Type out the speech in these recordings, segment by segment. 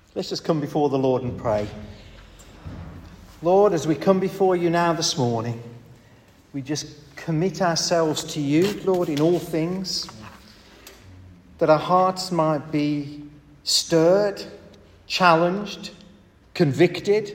Let's just come before the Lord and pray. Lord, as we come before you now this morning, we just commit ourselves to you, Lord, in all things, that our hearts might be stirred, challenged, convicted,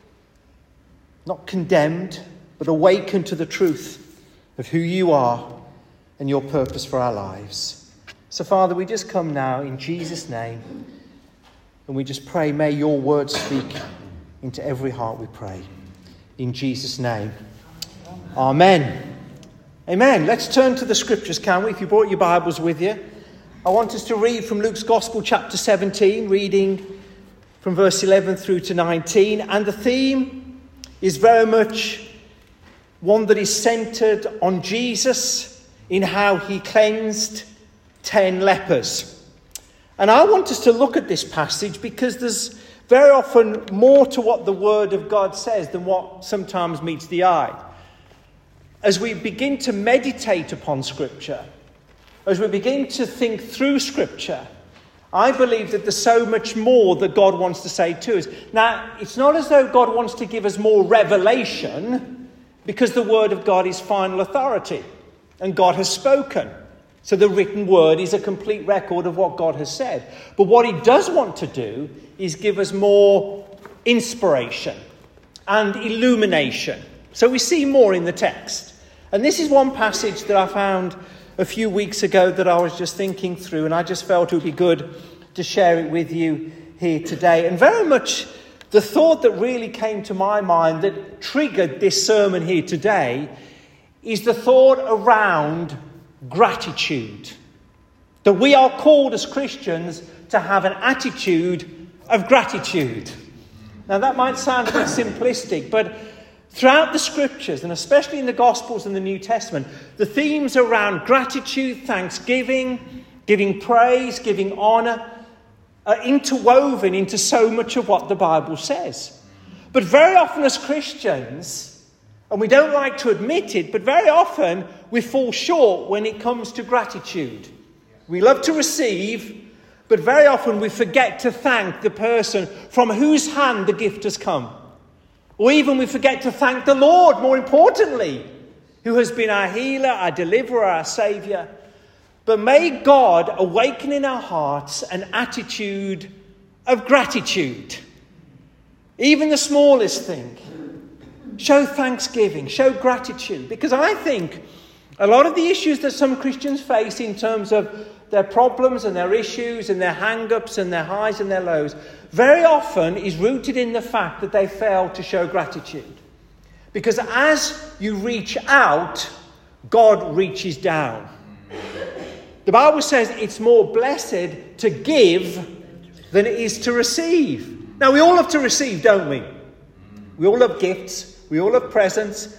not condemned, but awakened to the truth of who you are and your purpose for our lives. So, Father, we just come now in Jesus' name, and we just pray, may your word speak into every heart, we pray. In Jesus' name. Amen. Amen. Let's turn to the scriptures, can we? If you brought your Bibles with you. I want us to read from Luke's Gospel, chapter 17, reading from verse 11 through to 19. And the theme is very much one that is centred on Jesus in how he cleansed 10 lepers. And I want us to look at this passage because there's very often more to what the Word of God says than what sometimes meets the eye. As we begin to meditate upon Scripture, as we begin to think through Scripture, I believe that there's so much more that God wants to say to us. Now, it's not as though God wants to give us more revelation, because the Word of God is final authority, and God has spoken. So the written word is a complete record of what God has said. But what he does want to do is give us more inspiration and illumination. So we see more in the text. And this is one passage that I found a few weeks ago that I was just thinking through, and I just felt it would be good to share it with you here today. And very much the thought that really came to my mind that triggered this sermon here today is the thought around gratitude. That we are called as Christians to have an attitude of gratitude. Now that might sound a bit simplistic, but throughout the scriptures, and especially in the Gospels and the New Testament, the themes around gratitude, thanksgiving, giving praise, giving honour, are interwoven into so much of what the Bible says. But very often as Christians, and we don't like to admit it, but very often we fall short when it comes to gratitude. We love to receive, but very often we forget to thank the person from whose hand the gift has come. Or even we forget to thank the Lord, more importantly, who has been our healer, our deliverer, our saviour. But may God awaken in our hearts an attitude of gratitude. Even the smallest thing. Show thanksgiving, show gratitude. Because I think a lot of the issues that some Christians face in terms of their problems and their issues and their hang-ups and their highs and their lows very often is rooted in the fact that they fail to show gratitude. Because as you reach out, God reaches down. The Bible says it's more blessed to give than it is to receive. Now we all love to receive, don't we? We all love gifts. We all have presents.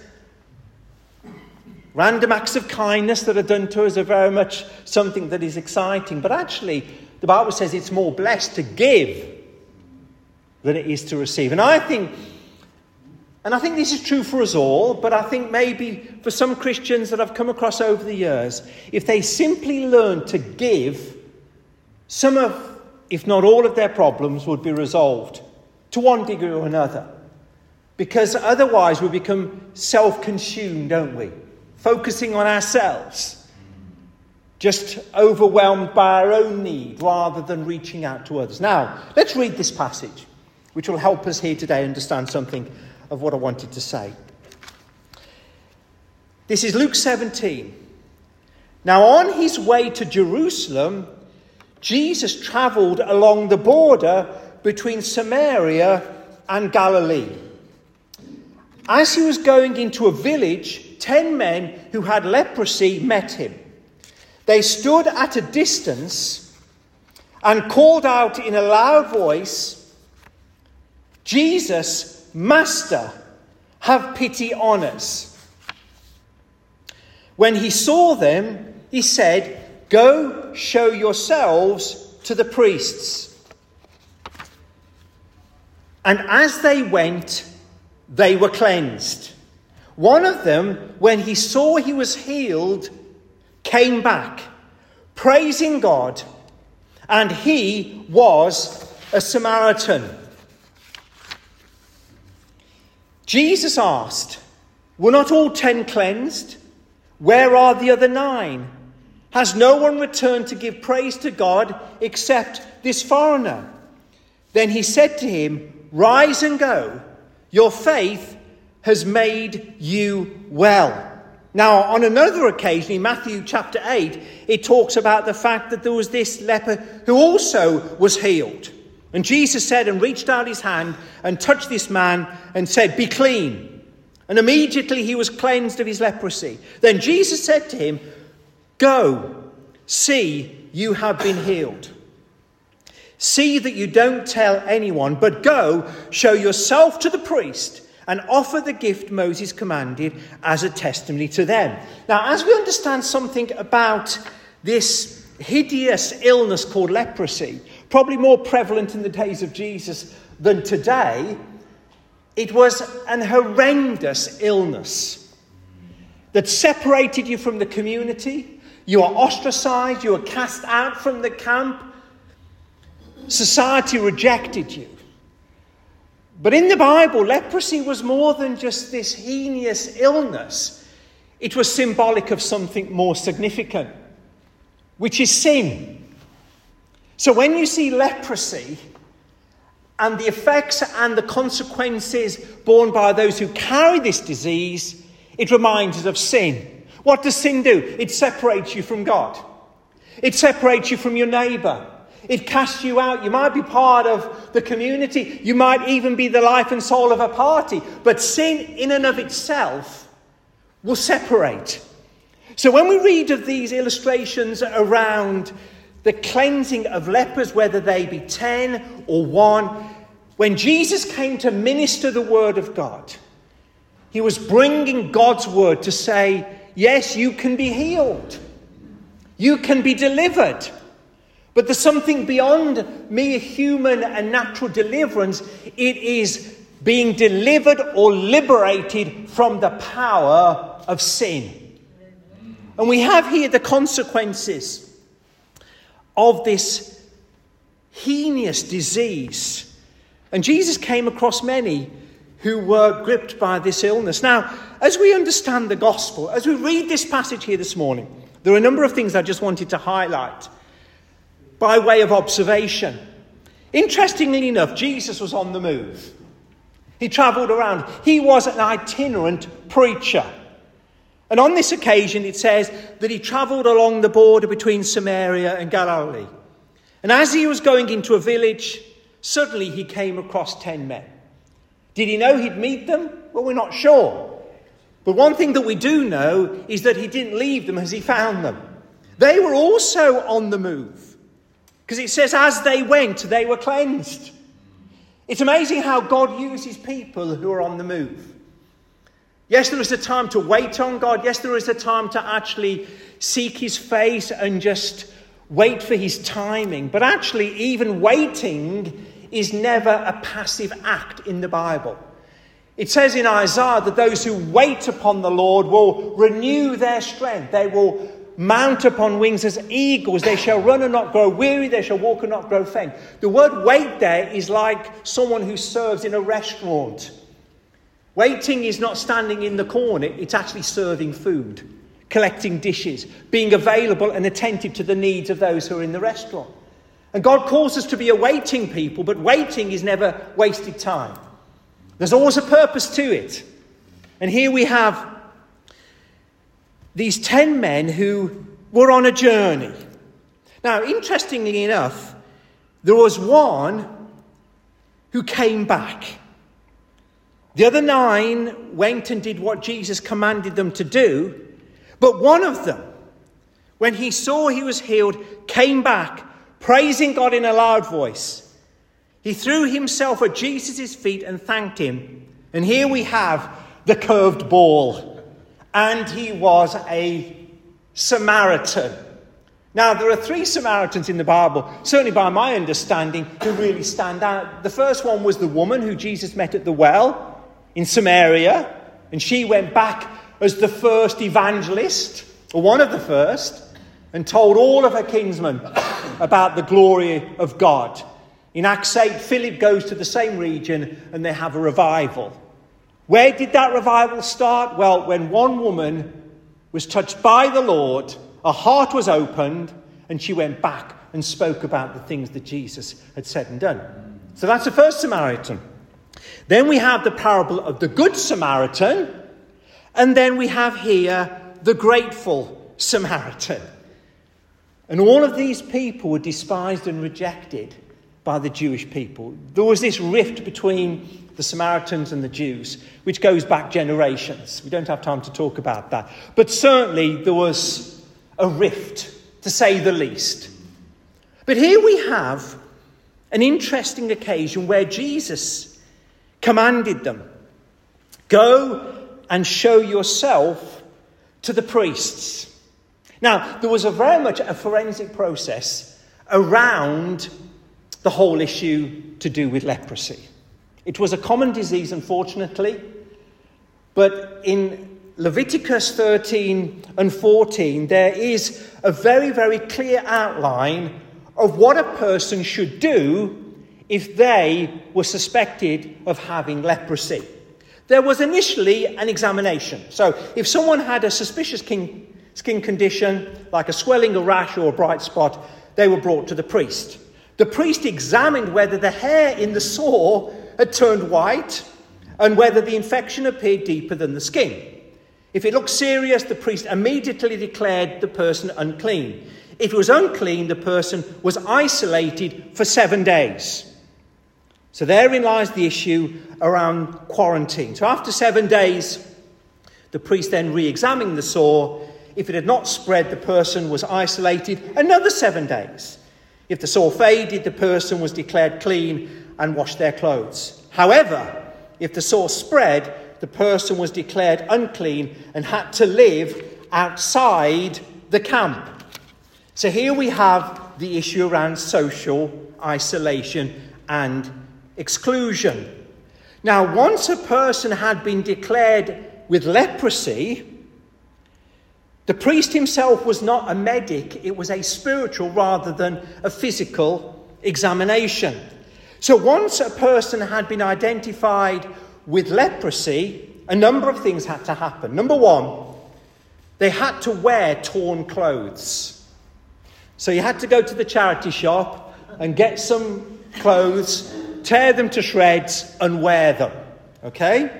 Random acts of kindness that are done to us are very much something that is exciting. But actually, the Bible says it's more blessed to give than it is to receive. And I think this is true for us all, but I think maybe for some Christians that I've come across over the years, if they simply learn to give, some of, if not all of their problems would be resolved to one degree or another. Because otherwise we become self-consumed, don't we? Focusing on ourselves. Just overwhelmed by our own need rather than reaching out to others. Now, let's read this passage, which will help us here today understand something of what I wanted to say. This is Luke 17. Now, on his way to Jerusalem, Jesus travelled along the border between Samaria and Galilee. As he was going into a village, 10 men who had leprosy met him. They stood at a distance and called out in a loud voice, "Jesus, Master, have pity on us." When he saw them, he said, "Go show yourselves to the priests." And as they went, they were cleansed. One of them, when he saw he was healed, came back, praising God, and he was a Samaritan. Jesus asked, "Were not all 10 cleansed? Where are the other 9? Has no one returned to give praise to God except this foreigner?" Then he said to him, "Rise and go. Your faith has made you well." Now, on another occasion, in Matthew chapter 8, it talks about the fact that there was this leper who also was healed. And Jesus said and reached out his hand and touched this man and said, "Be clean." And immediately he was cleansed of his leprosy. Then Jesus said to him, "Go, see, you have been healed. See that you don't tell anyone, but go, show yourself to the priest and offer the gift Moses commanded as a testimony to them." Now, as we understand something about this hideous illness called leprosy, probably more prevalent in the days of Jesus than today, it was an horrendous illness that separated you from the community. You are ostracized, you are cast out from the camp. Society rejected you. But in the Bible, leprosy was more than just this heinous illness. It was symbolic of something more significant, which is sin. So when you see leprosy and the effects and the consequences borne by those who carry this disease, it reminds us of sin. What does sin do? It separates you from God. It separates you from your neighbour. It casts you out. You might be part of the community. You might even be the life and soul of a party. But sin in and of itself will separate. So when we read of these illustrations around the cleansing of lepers, whether they be 10 or 1, when Jesus came to minister the word of God, he was bringing God's word to say, yes, you can be healed. You can be delivered. But there's something beyond mere human and natural deliverance. It is being delivered or liberated from the power of sin. And we have here the consequences of this heinous disease. And Jesus came across many who were gripped by this illness. Now, as we understand the gospel, as we read this passage here this morning, there are a number of things I just wanted to highlight by way of observation. Interestingly enough, Jesus was on the move. He travelled around. He was an itinerant preacher. And on this occasion, it says that he travelled along the border between Samaria and Galilee. And as he was going into a village, suddenly he came across 10 men. Did he know he'd meet them? Well, we're not sure. But one thing that we do know is that he didn't leave them as he found them. They were also on the move. Because it says as they went, they were cleansed. It's amazing how God uses people who are on the move. Yes, there is a time to wait on God. Yes, there is a time to actually seek his face and just wait for his timing. But actually, even waiting is never a passive act in the Bible. It says in Isaiah that those who wait upon the Lord will renew their strength. They will mount upon wings as eagles. They shall run and not grow weary. They shall walk and not grow faint. The word wait there is like someone who serves in a restaurant. Waiting is not standing in the corner. It's actually serving food, collecting dishes, being available and attentive to the needs of those who are in the restaurant. And God calls us to be a waiting people, but waiting is never wasted time. There's always a purpose to it. And here we have these 10 men who were on a journey. Now, interestingly enough, there was one who came back. The other 9 went and did what Jesus commanded them to do. But one of them, when he saw he was healed, came back, praising God in a loud voice. He threw himself at Jesus' feet and thanked him. And here we have the curved ball. And he was a Samaritan. Now, there are 3 Samaritans in the Bible, certainly by my understanding, who really stand out. The first one was the woman who Jesus met at the well in Samaria. And she went back as the first evangelist, or one of the first, and told all of her kinsmen about the glory of God. In Acts 8, Philip goes to the same region and they have a revival. Where did that revival start? Well, when one woman was touched by the Lord, her heart was opened, and she went back and spoke about the things that Jesus had said and done. So that's the first Samaritan. Then we have the parable of the Good Samaritan. And then we have here the grateful Samaritan. And all of these people were despised and rejected by the Jewish people. There was this rift between the Samaritans and the Jews, which goes back generations. We don't have time to talk about that. But certainly there was a rift, to say the least. But here we have an interesting occasion where Jesus commanded them, go and show yourself to the priests. Now, there was very much a forensic process around the whole issue to do with leprosy. It was a common disease, unfortunately, but in Leviticus 13 and 14, there is a very, very clear outline of what a person should do if they were suspected of having leprosy. There was initially an examination. So if someone had a suspicious skin condition, like a swelling, a rash, or a bright spot, they were brought to the priest. The priest examined whether the hair in the sore had turned white and whether the infection appeared deeper than the skin. If it looked serious, the priest immediately declared the person unclean. If it was unclean, the person was isolated for 7 days. So therein lies the issue around quarantine. So after 7 days, the priest then re-examined the sore. If it had not spread, the person was isolated another 7 days. If the sore faded, the person was declared clean and washed their clothes. However, if the sore spread, the person was declared unclean and had to live outside the camp. So here we have the issue around social isolation and exclusion. Now, once a person had been declared with leprosy, the priest himself was not a medic, it was a spiritual rather than a physical examination. So once a person had been identified with leprosy, a number of things had to happen. Number one, they had to wear torn clothes. So you had to go to the charity shop and get some clothes, tear them to shreds and wear them. Okay?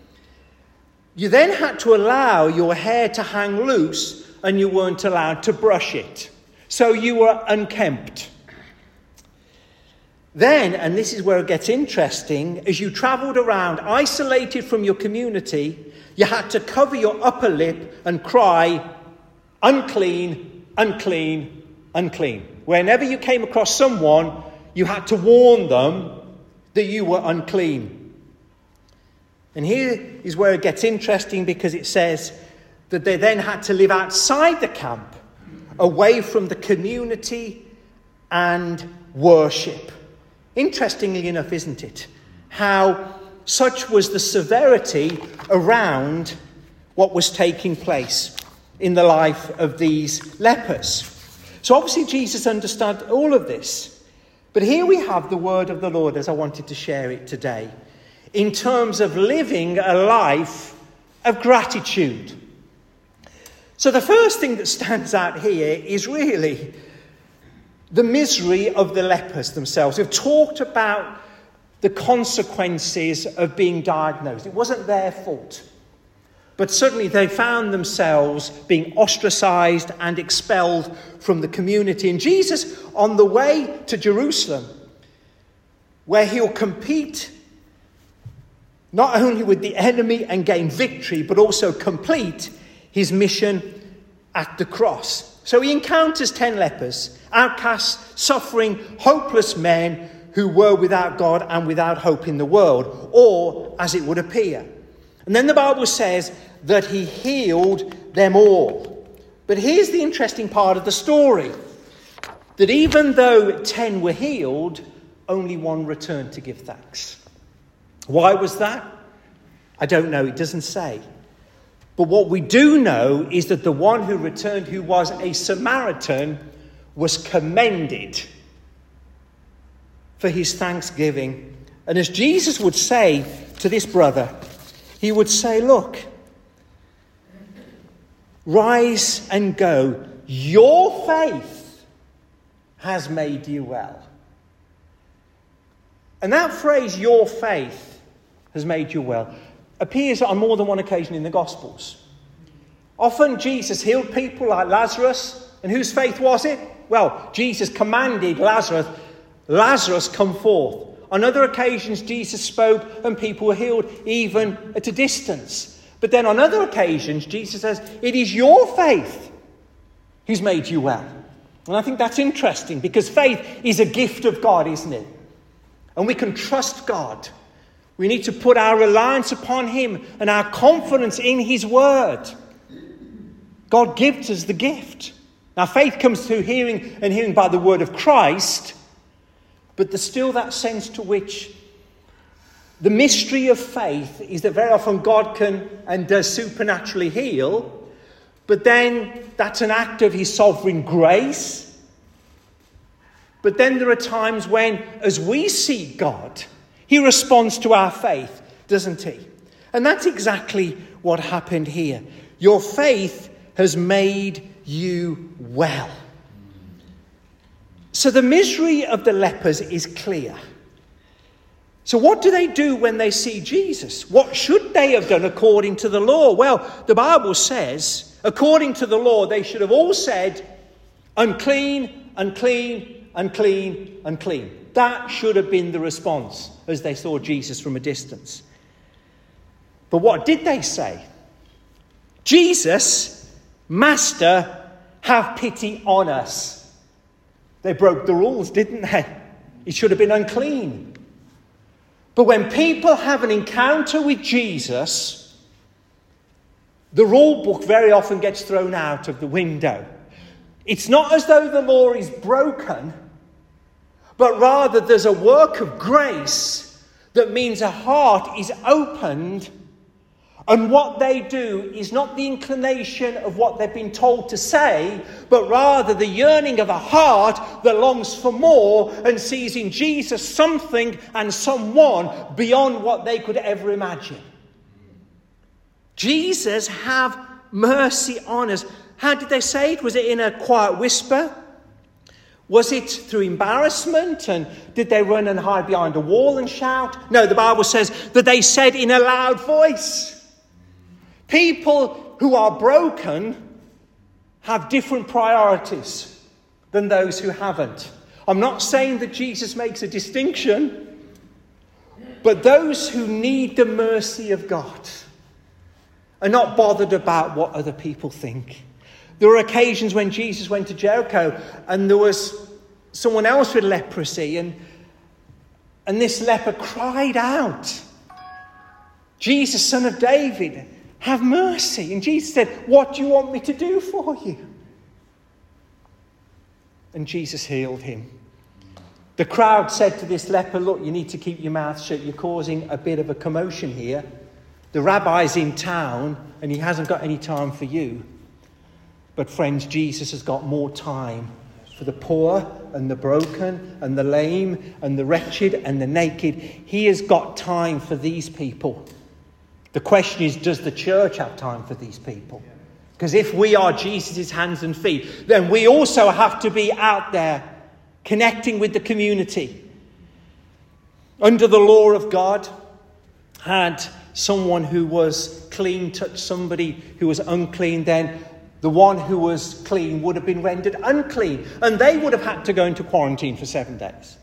You then had to allow your hair to hang loose and you weren't allowed to brush it. So you were unkempt. Then, and this is where it gets interesting, as you travelled around isolated from your community, you had to cover your upper lip and cry, unclean, unclean, unclean. Whenever you came across someone, you had to warn them that you were unclean. And here is where it gets interesting, because it says that they then had to live outside the camp, away from the community and worship. Interestingly enough, isn't it? How such was the severity around what was taking place in the life of these lepers. So obviously Jesus understood all of this. But here we have the word of the Lord as I wanted to share it today, in terms of living a life of gratitude. So the first thing that stands out here is really the misery of the lepers themselves. We've talked about the consequences of being diagnosed. It wasn't their fault. But suddenly they found themselves being ostracized and expelled from the community. And Jesus, on the way to Jerusalem, where he'll compete not only with the enemy and gain victory, but also complete his mission at the cross. So he encounters 10 lepers, outcasts, suffering, hopeless men who were without God and without hope in the world, or as it would appear. And then the Bible says that he healed them all. But here's the interesting part of the story, that even though 10 were healed, only one returned to give thanks. Why was that? I don't know, it doesn't say. But what we do know is that the one who returned, who was a Samaritan, was commended for his thanksgiving. And as Jesus would say to this brother, he would say, look, rise and go. Your faith has made you well. And that phrase, your faith has made you well, appears on more than one occasion in the Gospels. Often Jesus healed people like Lazarus. And whose faith was it? Well, Jesus commanded Lazarus come forth. On other occasions, Jesus spoke and people were healed even at a distance. But then on other occasions, Jesus says, it is your faith who's made you well. And I think that's interesting because faith is a gift of God, isn't it? And we can trust God. We need to put our reliance upon him and our confidence in his word. God gives us the gift. Now, faith comes through hearing, and hearing by the word of Christ. But there's still that sense to which the mystery of faith is that very often God can and does supernaturally heal. But then that's an act of his sovereign grace. But then there are times when, as we seek God, he responds to our faith, doesn't he? And that's exactly what happened here. Your faith has made you well. So the misery of the lepers is clear. So what do they do when they see Jesus? What should they have done according to the law? Well, the Bible says, according to the law, they should have all said, unclean, unclean, unclean, unclean. That should have been the response as they saw Jesus from a distance. But what did they say? Jesus, Master, have pity on us. They broke the rules, didn't they? It should have been unclean. But when people have an encounter with Jesus, the rule book very often gets thrown out of the window. It's not as though the law is broken, but rather there's a work of grace that means a heart is opened. And what they do is not the inclination of what they've been told to say, but rather the yearning of a heart that longs for more and sees in Jesus something and someone beyond what they could ever imagine. Jesus, have mercy on us. How did they say it? Was it in a quiet whisper? Was it through embarrassment? And did they run and hide behind a wall and shout? No, the Bible says that they said in a loud voice. People who are broken have different priorities than those who haven't. I'm not saying that Jesus makes a distinction, but those who need the mercy of God are not bothered about what other people think. There were occasions when Jesus went to Jericho and there was someone else with leprosy and this leper cried out, Jesus, Son of David, have mercy. And Jesus said, what do you want me to do for you? And Jesus healed him. The crowd said to this leper, look, you need to keep your mouth shut. You're causing a bit of a commotion here. The rabbi's in town and he hasn't got any time for you. But friends, Jesus has got more time for the poor and the broken and the lame and the wretched and the naked. He has got time for these people. The question is, does the church have time for these people? Because if we are Jesus' hands and feet, then we also have to be out there connecting with the community. Under the law of God, had someone who was clean touch somebody who was unclean, then the one who was clean would have been rendered unclean. And they would have had to go into quarantine for 7 days.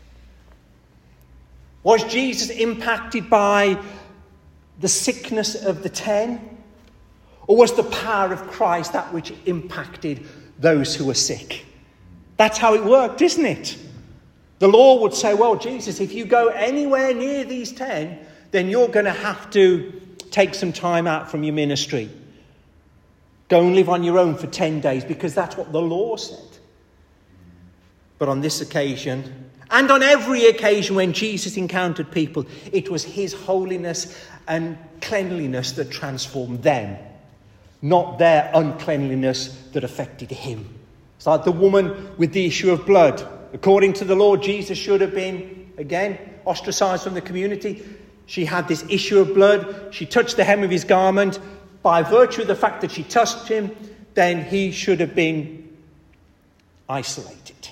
Was Jesus impacted by the sickness of the 10? Or was the power of Christ that which impacted those who were sick? That's how it worked, isn't it? The law would say, well, Jesus, if you go anywhere near these 10, then you're going to have to take some time out from your ministry. Go and live on your own for 10 days, because that's what the law said. But on this occasion, and on every occasion when Jesus encountered people, it was his holiness and cleanliness that transformed them, not their uncleanliness that affected him. It's like the woman with the issue of blood. According to the law, Jesus should have been, again, ostracized from the community. She had this issue of blood. She touched the hem of his garment. By virtue of the fact that she touched him, then he should have been isolated.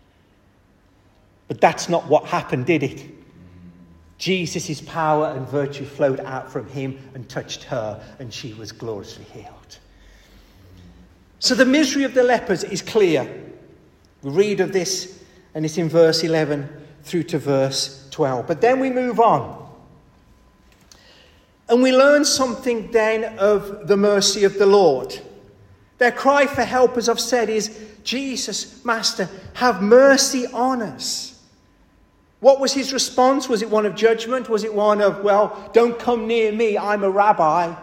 But that's not what happened, did it? Jesus' power and virtue flowed out from him and touched her, and she was gloriously healed. So the misery of the lepers is clear. We read of this, and it's in verse 11 through to verse 12. But then we move on. And we learn something then of the mercy of the Lord. Their cry for help, as I've said, is, Jesus, Master, have mercy on us. What was his response? Was it one of judgment? Was it one of, well, don't come near me, I'm a rabbi.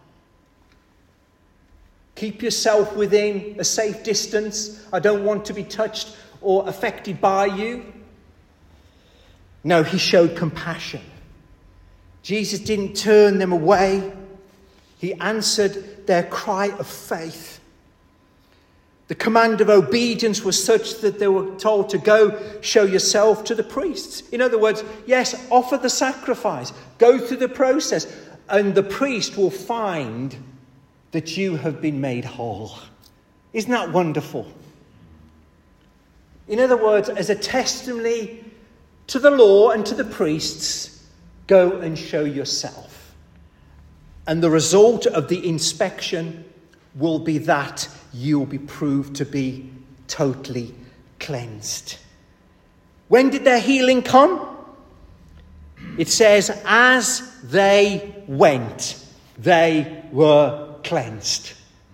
Keep yourself within a safe distance. I don't want to be touched or affected by you. No, he showed compassion. Jesus didn't turn them away. He answered their cry of faith. The command of obedience was such that they were told to go show yourself to the priests. In other words, yes, offer the sacrifice. Go through the process. And the priest will find that you have been made whole. Isn't that wonderful? In other words, as a testimony to the law and to the priests, go and show yourself. And the result of the inspection will be that you'll be proved to be totally cleansed. When did their healing come? It says, as they went, they were cleansed.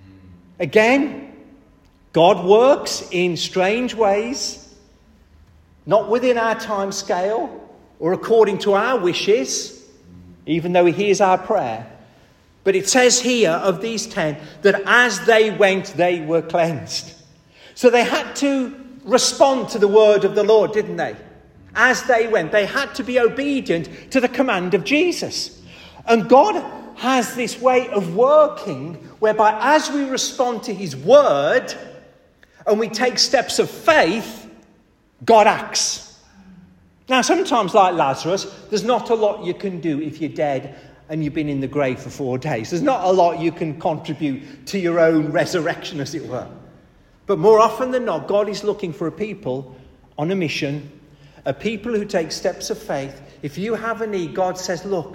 Again, God works in strange ways, not within our time scale or according to our wishes, even though he hears our prayer. But it says here of these 10 that as they went, they were cleansed. So they had to respond to the word of the Lord, didn't they? As they went, they had to be obedient to the command of Jesus. And God has this way of working whereby as we respond to his word and we take steps of faith, God acts. Now, sometimes, like Lazarus, there's not a lot you can do if you're dead and you've been in the grave for 4 days. There's not a lot you can contribute to your own resurrection, as it were. But more often than not, God is looking for a people on a mission, a people who take steps of faith. If you have a need, God says, look,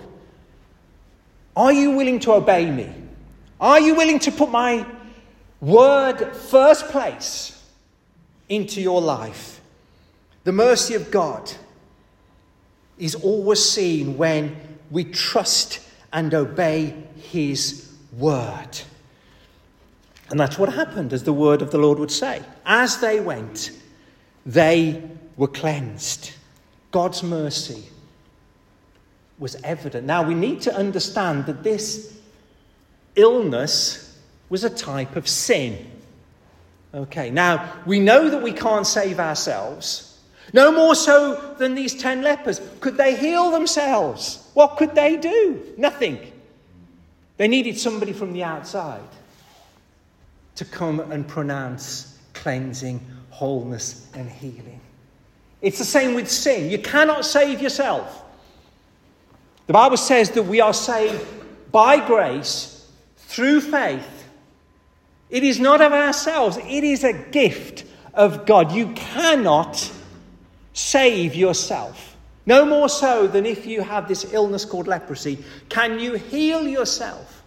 are you willing to obey me? Are you willing to put my word first place into your life? The mercy of God is always seen when we trust and obey his word. And that's what happened, as the word of the Lord would say. As they went, they were cleansed. God's mercy was evident. Now, we need to understand that this illness was a type of sin. Okay, now, we know that we can't save ourselves. No more so than these 10 lepers. Could they heal themselves? What could they do? Nothing. They needed somebody from the outside to come and pronounce cleansing, wholeness, and healing. It's the same with sin. You cannot save yourself. The Bible says that we are saved by grace through faith. It is not of ourselves. It is a gift of God. You cannot save yourself. No more so than if you have this illness called leprosy. Can you heal yourself?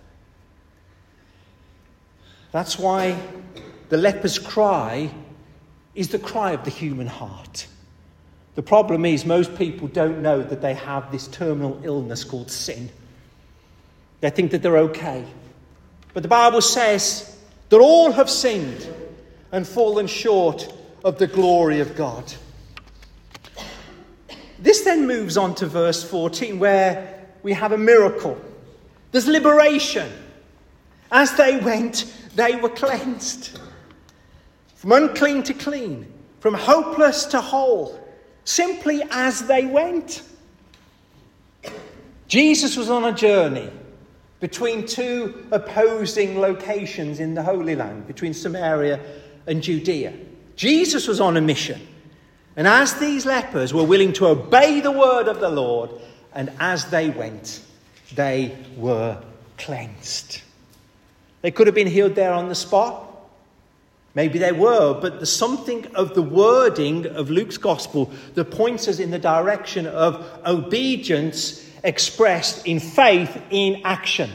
That's why the leper's cry is the cry of the human heart. The problem is most people don't know that they have this terminal illness called sin. They think that they're okay. But the Bible says that all have sinned and fallen short of the glory of God. This then moves on to verse 14, where we have a miracle. There's liberation. As they went, they were cleansed. From unclean to clean, from hopeless to whole, simply as they went. Jesus was on a journey between two opposing locations in the Holy Land, between Samaria and Judea. Jesus was on a mission. And as these lepers were willing to obey the word of the Lord, and as they went, they were cleansed. They could have been healed there on the spot. Maybe they were, but there's something of the wording of Luke's gospel that points us in the direction of obedience expressed in faith in action.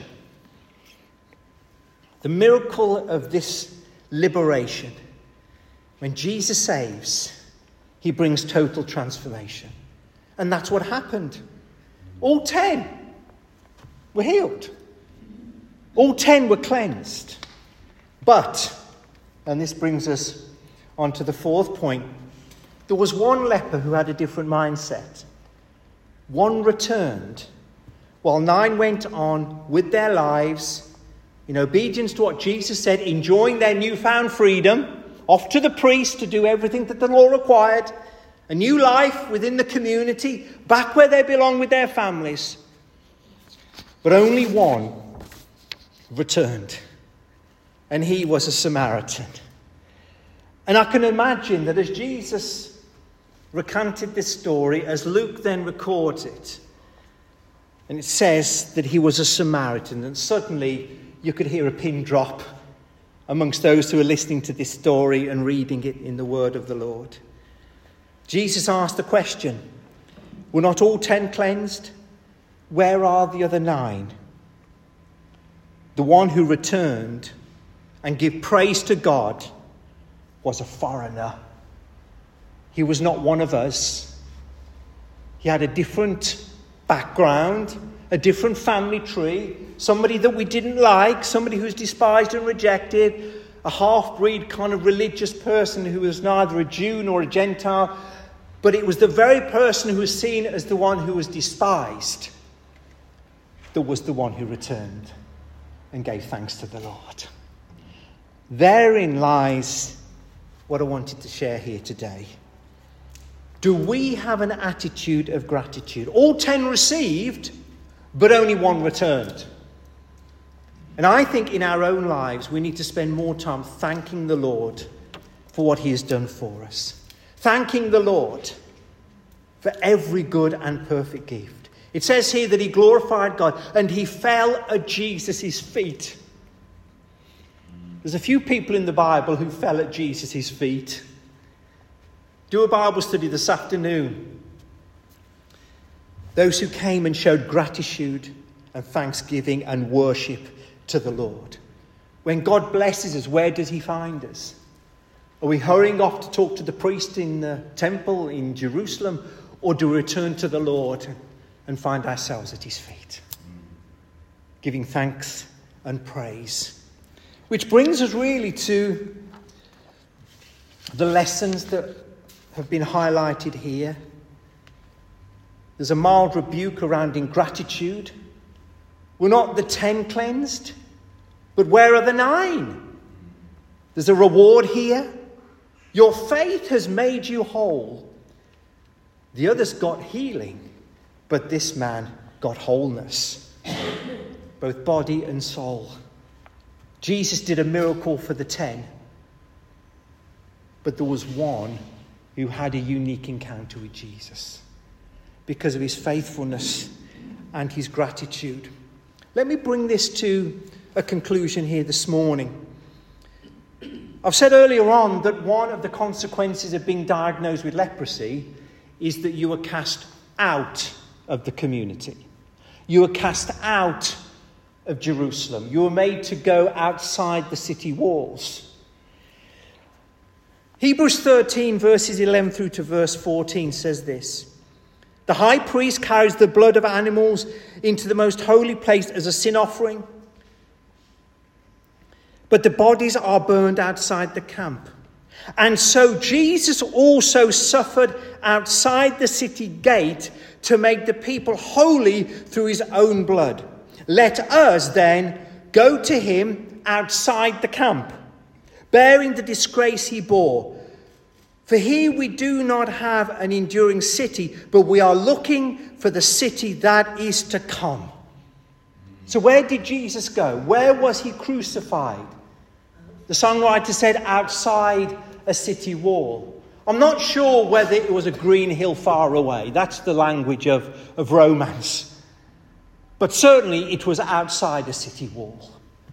The miracle of this liberation, when Jesus saves, he brings total transformation. And that's what happened. All 10 were healed. All 10 were cleansed. But, and this brings us on to the fourth point, there was one leper who had a different mindset. One returned, while 9 went on with their lives, in obedience to what Jesus said, enjoying their newfound freedom, off to the priest to do everything that the law required, a new life within the community, back where they belong with their families. But only one returned, and he was a Samaritan. And I can imagine that as Jesus recanted this story, as Luke then records it, and it says that he was a Samaritan, and suddenly you could hear a pin drop amongst those who are listening to this story and reading it in the word of the Lord. Jesus asked the question, were not all 10 cleansed? Where are the other 9? The one who returned and gave praise to God was a foreigner. He was not one of us. He had a different background, a different family tree, somebody that we didn't like, somebody who's despised and rejected, a half-breed kind of religious person who was neither a Jew nor a Gentile, but it was the very person who was seen as the one who was despised that was the one who returned and gave thanks to the Lord. Therein lies what I wanted to share here today. Do we have an attitude of gratitude? All 10 received, but only one returned. And I think in our own lives, we need to spend more time thanking the Lord for what he has done for us. Thanking the Lord for every good and perfect gift. It says here that he glorified God and he fell at Jesus' feet. There's a few people in the Bible who fell at Jesus' feet. Do a Bible study this afternoon. Those who came and showed gratitude and thanksgiving and worship to the Lord. When God blesses us, where does he find us? Are we hurrying off to talk to the priest in the temple in Jerusalem? Or do we return to the Lord and find ourselves at his feet? Giving thanks and praise. Which brings us really to the lessons that have been highlighted here. There's a mild rebuke around ingratitude. We're not the 10 cleansed, but where are the 9? There's a reward here. Your faith has made you whole. The others got healing, but this man got wholeness, both body and soul. Jesus did a miracle for the 10, but there was one who had a unique encounter with Jesus because of his faithfulness and his gratitude. Let me bring this to a conclusion here this morning. I've said earlier on that one of the consequences of being diagnosed with leprosy is that you are cast out of the community. You are cast out of Jerusalem. You are made to go outside the city walls. Hebrews 13 verses 11 through to verse 14 says this. The high priest carries the blood of animals into the most holy place as a sin offering, but the bodies are burned outside the camp. And so Jesus also suffered outside the city gate to make the people holy through his own blood. Let us then go to him outside the camp, bearing the disgrace he bore. For here we do not have an enduring city, but we are looking for the city that is to come. So where did Jesus go? Where was he crucified? The songwriter said, outside a city wall. I'm not sure whether it was a green hill far away. That's the language of romance. But certainly it was outside a city wall.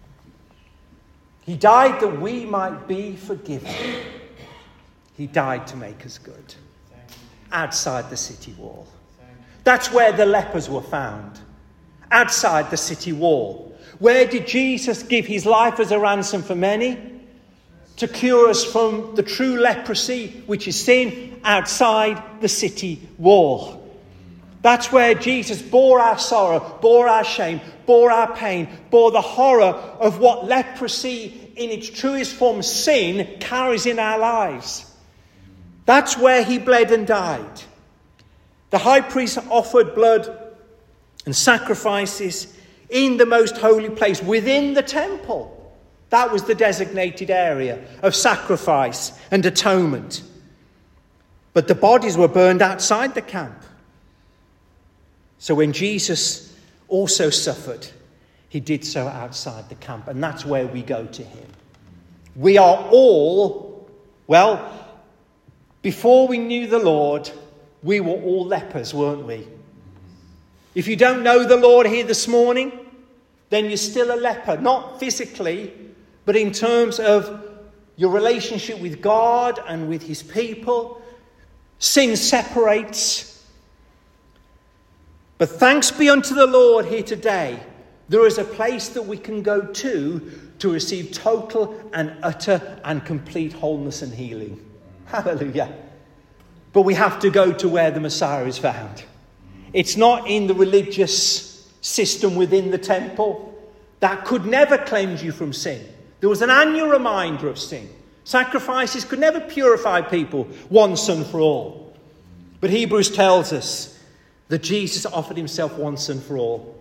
He died that we might be forgiven. He died to make us good. Outside the city wall. That's where the lepers were found. Outside the city wall. Where did Jesus give his life as a ransom for many? To cure us from the true leprosy, which is sin, outside the city wall. That's where Jesus bore our sorrow, bore our shame, bore our pain, bore the horror of what leprosy in its truest form, sin, carries in our lives. That's where he bled and died. The high priest offered blood and sacrifices in the most holy place within the temple. That was the designated area of sacrifice and atonement. But the bodies were burned outside the camp. So when Jesus also suffered, he did so outside the camp. And that's where we go to him. We are all, before we knew the Lord, we were all lepers, weren't we? If you don't know the Lord here this morning, then you're still a leper. Not physically, but in terms of your relationship with God and with his people. Sin separates. But thanks be unto the Lord here today, there is a place that we can go to receive total and utter and complete wholeness and healing. Hallelujah. But we have to go to where the Messiah is found. It's not in the religious system within the temple. That could never cleanse you from sin. There was an annual reminder of sin. Sacrifices could never purify people once and for all. But Hebrews tells us that Jesus offered himself once and for all.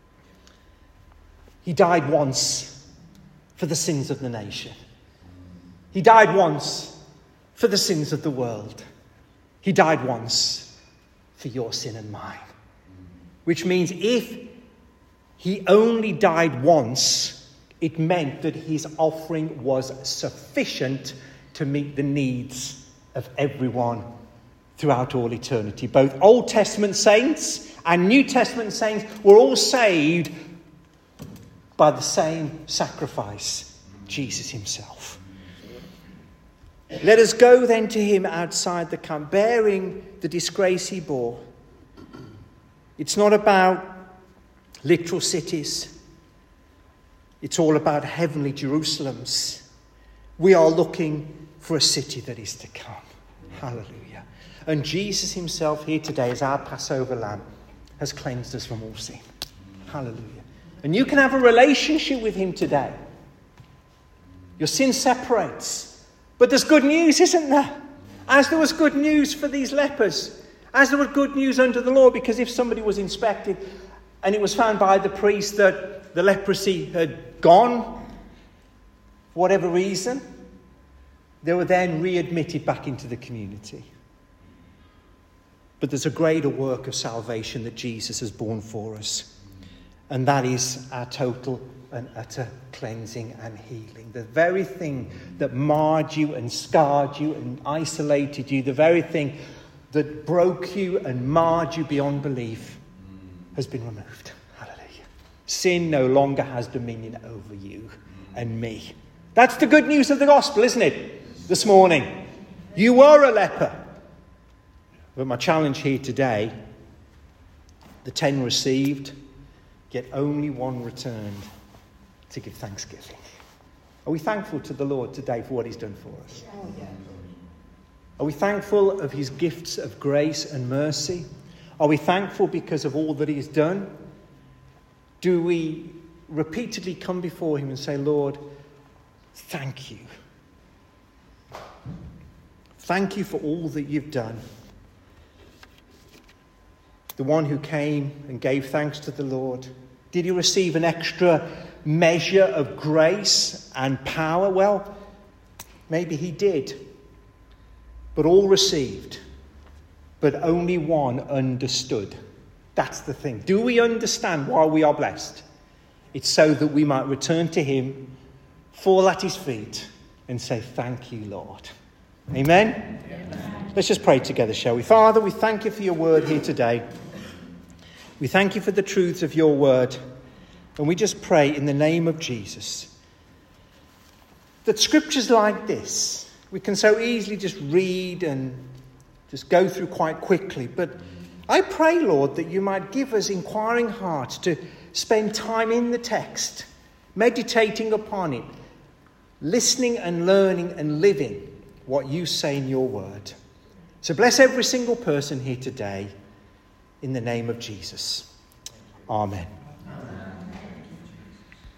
He died once for the sins of the nation. He died once for the sins of the world. He died once for your sin and mine. Which means if he only died once, it meant that his offering was sufficient to meet the needs of everyone throughout all eternity. Both Old Testament saints and New Testament saints were all saved by the same sacrifice, Jesus himself. Let us go then to him outside the camp, bearing the disgrace he bore. It's not about literal cities. It's all about heavenly Jerusalems. We are looking for a city that is to come. Hallelujah. And Jesus himself here today, as our Passover lamb, has cleansed us from all sin. Hallelujah. And you can have a relationship with him today. Your sin separates. But there's good news, isn't there? As there was good news for these lepers. As there was good news under the law, because if somebody was inspected and it was found by the priest that the leprosy had gone, for whatever reason, they were then readmitted back into the community. But there's a greater work of salvation that Jesus has borne for us. And that is our total and utter cleansing and healing. The very thing that marred you and scarred you and isolated you, the very thing that broke you and marred you beyond belief, has been removed. Hallelujah. Sin no longer has dominion over you and me. That's the good news of the gospel, isn't it? This morning. You were a leper. But my challenge here today, the 10 received, yet only one returned to give thanksgiving. Are we thankful to the Lord today for what he's done for us? Oh, yeah. Are we thankful of his gifts of grace and mercy? Are we thankful because of all that he's done? Do we repeatedly come before him and say, Lord, thank you. Thank you for all that you've done. The one who came and gave thanks to the Lord, did he receive an extra measure of grace and power? Well, maybe he did. But all received. But only one understood. That's the thing. Do we understand why we are blessed? It's so that we might return to him, fall at his feet, and say, thank you, Lord. Amen? Amen. Let's just pray together, shall we? Father, we thank you for your word here today. We thank you for the truths of your word. And we just pray in the name of Jesus that scriptures like this, we can so easily just read and just go through quite quickly. But I pray, Lord, that you might give us inquiring hearts to spend time in the text, meditating upon it, listening and learning and living what you say in your word. So bless every single person here today in the name of Jesus. Amen.